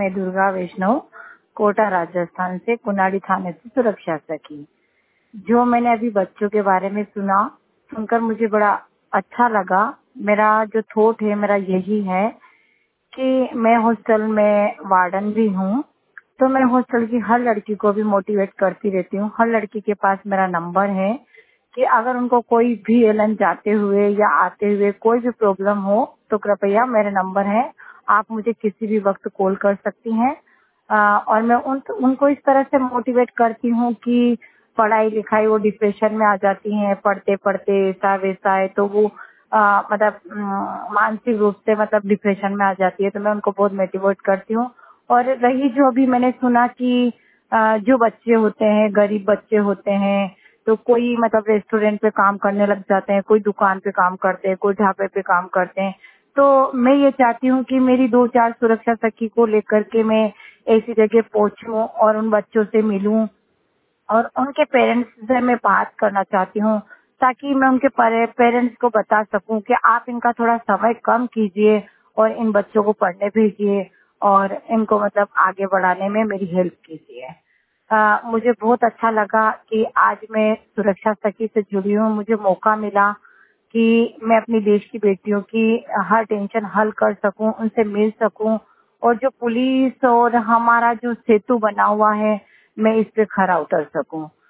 मैं दुर्गा वैष्णव कोटा राजस्थान से कुनाडी थाने से सुरक्षा सखी। जो मैंने अभी बच्चों के बारे में सुना, सुनकर मुझे बड़ा अच्छा लगा। मेरा जो थॉट है मेरा यही है कि मैं हॉस्टल में वार्डन भी हूँ, तो मैं हॉस्टल की हर लड़की को भी मोटिवेट करती रहती हूँ। हर लड़की के पास मेरा नंबर है कि अगर उनको कोई भी एलन जाते हुए या आते हुए कोई भी प्रॉब्लम हो तो कृपया मेरे नंबर है, आप मुझे किसी भी वक्त कॉल कर सकती हैं। और मैं उनको इस तरह से मोटिवेट करती हूँ कि पढ़ाई लिखाई वो डिप्रेशन में आ जाती हैं, पढ़ते पढ़ते ऐसा वैसा है तो वो मतलब मानसिक रूप से मतलब डिप्रेशन में आ जाती है, तो मैं उनको बहुत मोटिवेट करती हूँ। और रही जो अभी मैंने सुना कि जो बच्चे होते हैं, गरीब बच्चे होते हैं, तो कोई मतलब रेस्टोरेंट पे काम करने लग जाते हैं, कोई दुकान पे काम करते हैं, कोई ढाबे पे काम करते हैं। तो मैं ये चाहती हूँ कि मेरी 2-4 सुरक्षा सखी को लेकर के मैं ऐसी जगह पहुंचूं और उन बच्चों से मिलूं और उनके पेरेंट्स से मैं बात करना चाहती हूँ, ताकि मैं उनके पेरेंट्स को बता सकूं कि आप इनका थोड़ा समय कम कीजिए और इन बच्चों को पढ़ने भेजिए और इनको मतलब आगे बढ़ाने में मेरी हेल्प कीजिए। मुझे बहुत अच्छा लगा कि आज मैं सुरक्षा सखी से जुड़ी हूँ। मुझे मौका मिला कि मैं अपनी देश की बेटियों की हर टेंशन हल कर सकूं, उनसे मिल सकूं और जो पुलिस और हमारा जो सेतु बना हुआ है, मैं इस पे खरा उतर सकूं।